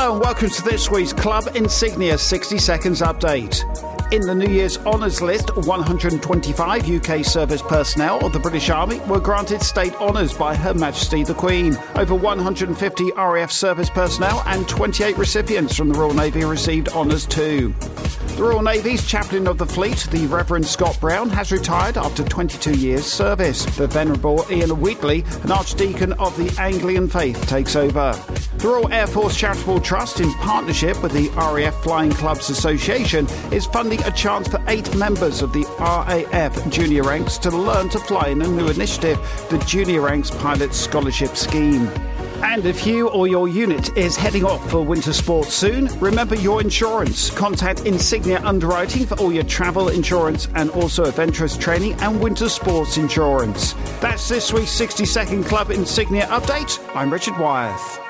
Hello and welcome to this week's Club Insignia 60 Seconds Update. In the New Year's Honours list, 125 UK service personnel of the British Army were granted state honours by Her Majesty the Queen. Over 150 RAF service personnel and 28 recipients from the Royal Navy received honours too. The Royal Navy's Chaplain of the Fleet, the Reverend Scott Brown, has retired after 22 years' service. The Venerable Ian Wheatley, an Archdeacon of the Anglican Faith, takes over. The Royal Air Force Charitable Trust, in partnership with the RAF Flying Clubs Association, is funding a chance for 8 members of the RAF Junior Ranks to learn to fly in a new initiative, the Junior Ranks Pilot Scholarship Scheme. And if you or your unit is heading off for winter sports soon, remember your insurance. Contact Insignia Underwriting for all your travel insurance and also adventurous training and winter sports insurance. That's this week's 60-second Club Insignia update. I'm Richard Wyeth.